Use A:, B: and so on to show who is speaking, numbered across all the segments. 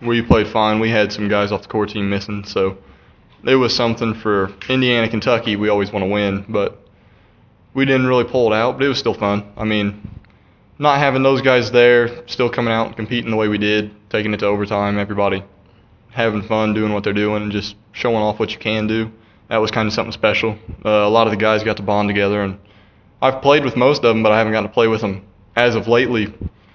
A: We played fine. We had some guys off the core team missing, so it was something for Indiana, Kentucky. We always want to win, but we didn't really pull it out, but it was still fun. I mean, not having those guys there, still coming out and competing the way we did, taking it to overtime, everybody having fun, doing what they're doing, and just showing off what you can do. That was kind of something special. A lot of the guys got to bond together, and I've played with most of them, but I haven't gotten to play with them as of lately.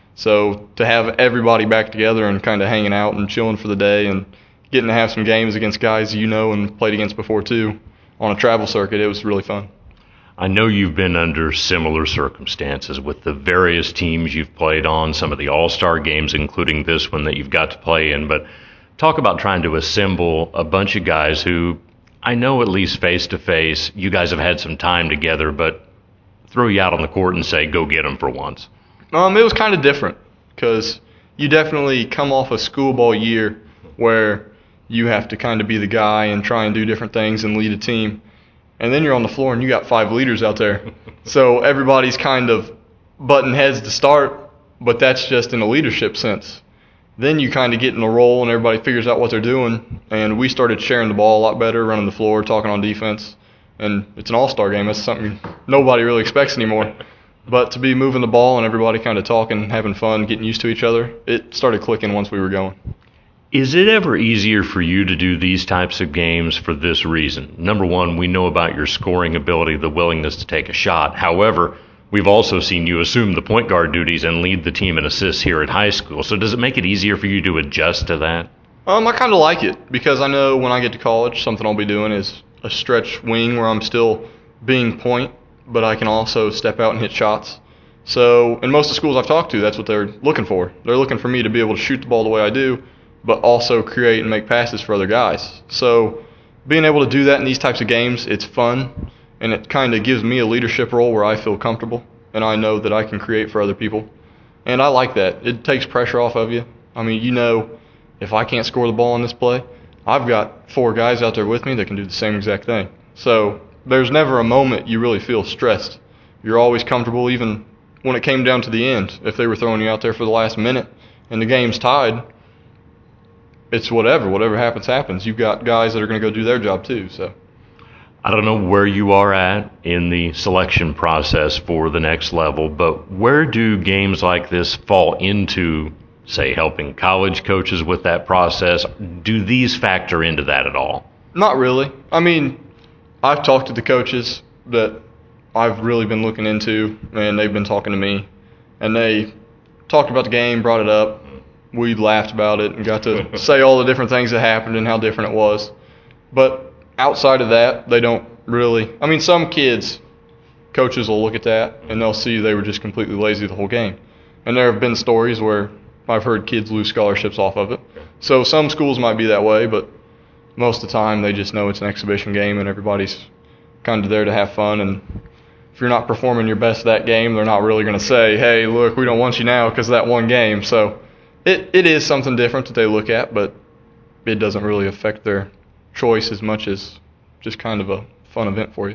A: So to have everybody back together and kind of hanging out and chilling for the day and getting to have some games against guys you know and played against before too on a travel circuit, it was really fun.
B: I know you've been under similar circumstances with the various teams you've played on, some of the all-star games, including this one that you've got to play in, but talk about trying to assemble a bunch of guys who, I know at least face-to-face, you guys have had some time together, but throw you out on the court and say, go get them for once.
A: It was kind of different because you definitely come off a school ball year where you have to kind of be the guy and try and do different things and lead a team. And then you're on the floor and you got 5 leaders out there. So everybody's kind of butting heads to start, but that's just in a leadership sense. Then you kind of get in a role and everybody figures out what they're doing. And we started sharing the ball a lot better, running the floor, talking on defense. And it's an all-star game. That's something nobody really expects anymore. But to be moving the ball and everybody kind of talking, having fun, getting used to each other, it started clicking once we were going.
B: Is it ever easier for you to do these types of games for this reason? Number one, we know about your scoring ability, the willingness to take a shot. However, we've also seen you assume the point guard duties and lead the team in assists here at high school. So does it make it easier for you to adjust to that?
A: I kind of like it because I know when I get to college, something I'll be doing is a stretch wing where I'm still being point, but I can also step out and hit shots. So in most of the schools I've talked to, that's what they're looking for. They're looking for me to be able to shoot the ball the way I do, but also create and make passes for other guys. So being able to do that in these types of games, it's fun, and it kind of gives me a leadership role where I feel comfortable, and I know that I can create for other people. And I like that. It takes pressure off of you. I mean, you know, if I can't score the ball on this play, I've got 4 guys out there with me that can do the same exact thing. So there's never a moment you really feel stressed. You're always comfortable, even when it came down to the end. If they were throwing you out there for the last minute and the game's tied, it's whatever happens, happens. You've got guys that are going to go do their job too. So
B: I don't know where you are at in the selection process for the next level, but where do games like this fall into, say, helping college coaches with that process? Do these factor into that at all?
A: Not really. I mean, I've talked to the coaches that I've really been looking into, and they've been talking to me, and they talked about the game, brought it up. We laughed about it and got to say all the different things that happened and how different it was. But outside of that, they don't really. I mean, some kids, coaches will look at that and they'll see they were just completely lazy the whole game. And there have been stories where I've heard kids lose scholarships off of it. So some schools might be that way, but most of the time they just know it's an exhibition game and everybody's kind of there to have fun. And if you're not performing your best that game, they're not really going to say, hey, look, we don't want you now because of that one game. So it is something different that they look at, but it doesn't really affect their choice as much as just kind of a fun event for you.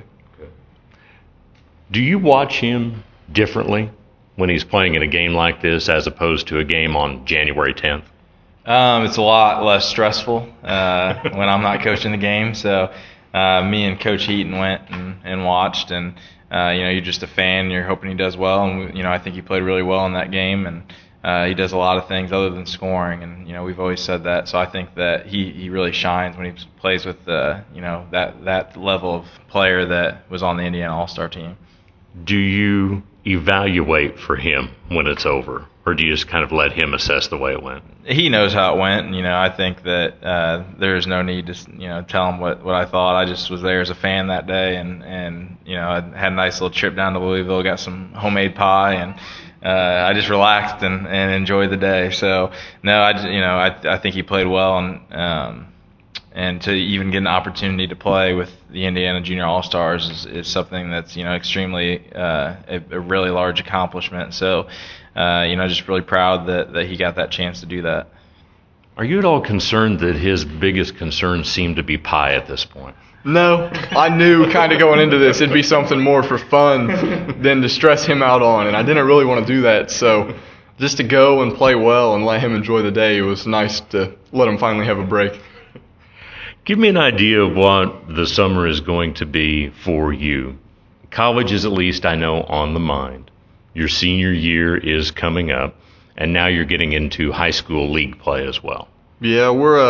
B: Do you watch him differently when he's playing in a game like this as opposed to a game on January 10th?
C: It's a lot less stressful when I'm not coaching the game. So me and Coach Heaton went and watched, and you're just a fan. You're hoping he does well, and I think he played really well in that game, and he does a lot of things other than scoring, and we've always said that. So I think that he really shines when he plays with that level of player that was on the Indiana All-Star team.
B: Do you evaluate for him when it's over, or do you just kind of let him assess the way it went?
C: He knows how it went, and I think that there's no need to tell him what I thought. I just was there as a fan that day, and I had a nice little trip down to Louisville, got some homemade pie, and I just relaxed and enjoyed the day. So no, I think he played well, and to even get an opportunity to play with the Indiana Junior All-Stars is something that's extremely a really large accomplishment. So just really proud that he got that chance to do that.
B: Are you at all concerned that his biggest concern seemed to be pie at this point?
A: No, I knew kind of going into this it'd be something more for fun than to stress him out on, and I didn't really want to do that. So just to go and play well and let him enjoy the day, it was nice to let him finally have a break.
B: Give me an idea of what the summer is going to be for you. College is, at least I know, on the mind. Your senior year is coming up, and now you're getting into high school league play as well.
A: Yeah,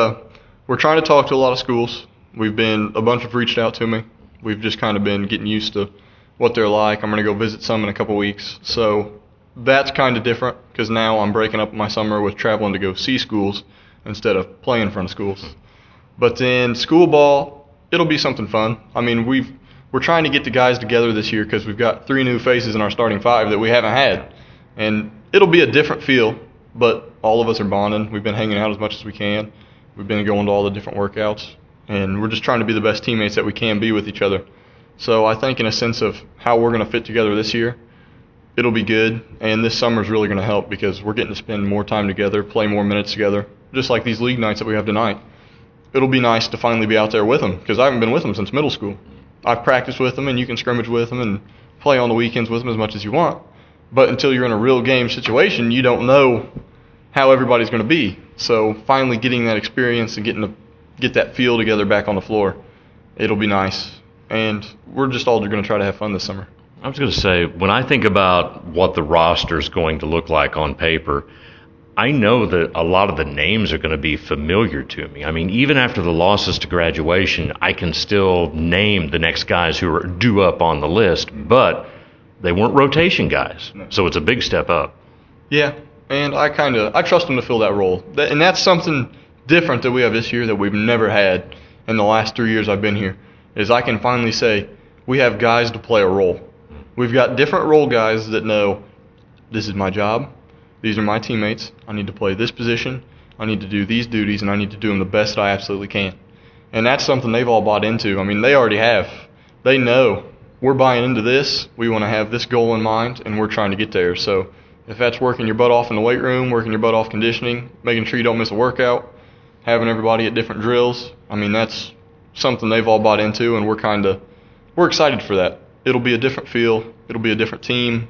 A: we're trying to talk to a lot of schools. A bunch have reached out to me. We've just kind of been getting used to what they're like. I'm going to go visit some in a couple weeks. So that's kind of different because now I'm breaking up my summer with traveling to go see schools instead of playing in front of schools. But then school ball, it'll be something fun. I mean, we're trying to get the guys together this year because we've got 3 new faces in our starting 5 that we haven't had. And it'll be a different feel, but all of us are bonding. We've been hanging out as much as we can. We've been going to all the different workouts. And we're just trying to be the best teammates that we can be with each other. So I think in a sense of how we're going to fit together this year, it'll be good. And this summer is really going to help because we're getting to spend more time together, play more minutes together, just like these league nights that we have tonight. It'll be nice to finally be out there with them because I haven't been with them since middle school. I've practiced with them, and you can scrimmage with them and play on the weekends with them as much as you want. But until you're in a real game situation, you don't know how everybody's going to be. So finally getting that experience and getting to get that feel together back on the floor, it'll be nice. And we're just all going to try to have fun this summer.
B: I was going to say, when I think about what the roster is going to look like on paper, I know that a lot of the names are going to be familiar to me. I mean, even after the losses to graduation, I can still name the next guys who are due up on the list, but they weren't rotation guys, so it's a big step up.
A: Yeah, and I trust them to fill that role. And that's something different that we have this year that we've never had in the last 3 years I've been here, is I can finally say we have guys to play a role. We've got different role guys that know this is my job. These are my teammates. I need to play this position. I need to do these duties, and I need to do them the best I absolutely can. And that's something they've all bought into. I mean, they already have. They know we're buying into this. We want to have this goal in mind, and we're trying to get there. So if that's working your butt off in the weight room, working your butt off conditioning, making sure you don't miss a workout, having everybody at different drills, I mean, that's something they've all bought into, and we're excited for that. It'll be a different feel. It'll be a different team.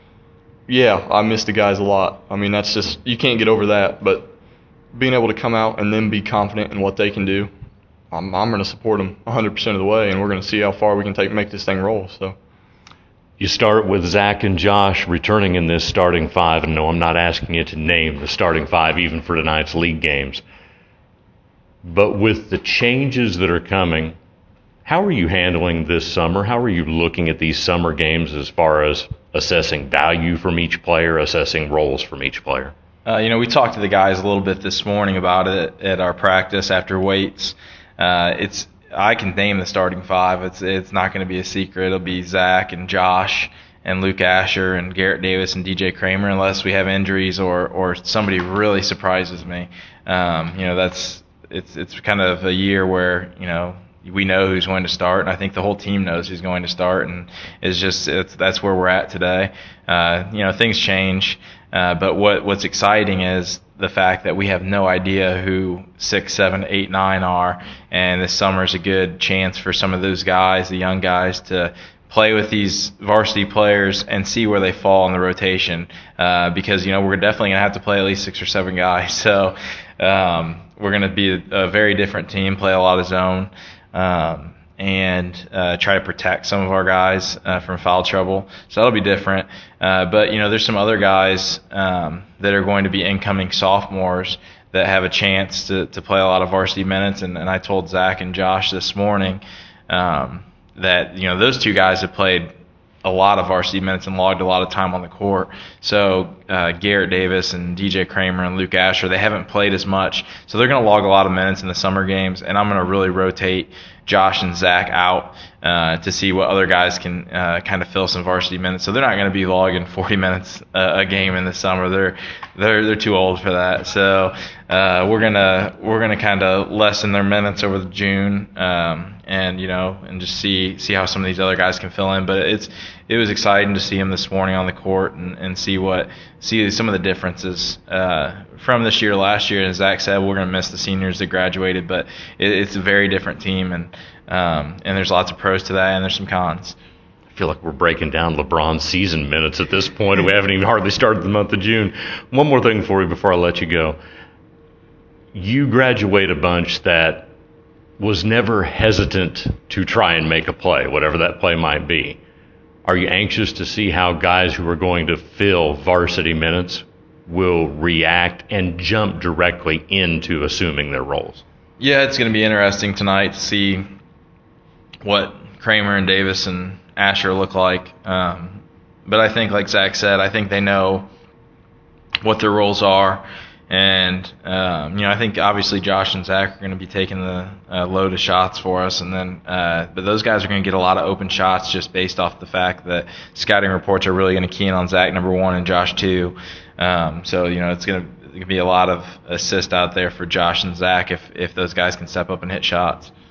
A: Yeah, I miss the guys a lot. I mean, that's just, you can't get over that. But being able to come out and then be confident in what they can do, I'm going to support them 100% of the way, and we're going to see how far we can make this thing roll. So,
B: you start with Zach and Josh returning in this starting 5, and no, I'm not asking you to name the starting 5 even for tonight's league games. But with the changes that are coming, how are you handling this summer? How are you looking at these summer games as far as assessing value from each player, assessing roles from each player?
C: We talked to the guys a little bit this morning about it at our practice after weights. I can name the starting 5. It's not going to be a secret. It'll be Zach and Josh and Luke Asher and Garrett Davis and DJ Kramer, unless we have injuries or somebody really surprises me. It's kind of a year where we know who's going to start, and I think the whole team knows who's going to start, and that's where we're at today. Things change, but what's exciting is the fact that we have no idea who 6, 7, 8, 9 are, and this summer is a good chance for some of those guys, the young guys, to play with these varsity players and see where they fall in the rotation, because we're definitely going to have to play at least 6 or 7 guys. So we're going to be a very different team, play a lot of zone, and try to protect some of our guys from foul trouble. So that'll be different. But there's some other guys that are going to be incoming sophomores that have a chance to play a lot of varsity minutes. And I told Zach and Josh this morning that those 2 guys have played a lot of varsity minutes and logged a lot of time on the court. So Garrett Davis and DJ Kramer and Luke Asher, they haven't played as much. So they're going to log a lot of minutes in the summer games, and I'm going to really rotate Josh and Zach out to see what other guys can kind of fill some varsity minutes. So they're not going to be logging 40 minutes a game in the summer. They're too old for that. So we're gonna kind of lessen their minutes over the June, and just see how some of these other guys can fill in. But it was exciting to see him this morning on the court and see some of the differences from this year to last year. And as Zach said, we're going to miss the seniors that graduated, but it's a very different team, and there's lots of pros to that, and there's some cons.
B: feel like we're breaking down LeBron's season minutes at this point. We haven't even hardly started the month of June. One more thing for you before I let you go. You graduate a bunch that was never hesitant to try and make a play, whatever that play might be. Are you anxious to see how guys who are going to fill varsity minutes will react and jump directly into assuming their roles?
C: Yeah, it's going to be interesting tonight to see what Kramer and Davis and Asher look like. But I think, like Zach said, I think they know what their roles are. And, I think obviously Josh and Zach are going to be taking the load of shots for us. And then, but those guys are going to get a lot of open shots just based off the fact that scouting reports are really going to key in on Zach, number one, and Josh, two. So, it's going to be a lot of assist out there for Josh and Zach if those guys can step up and hit shots.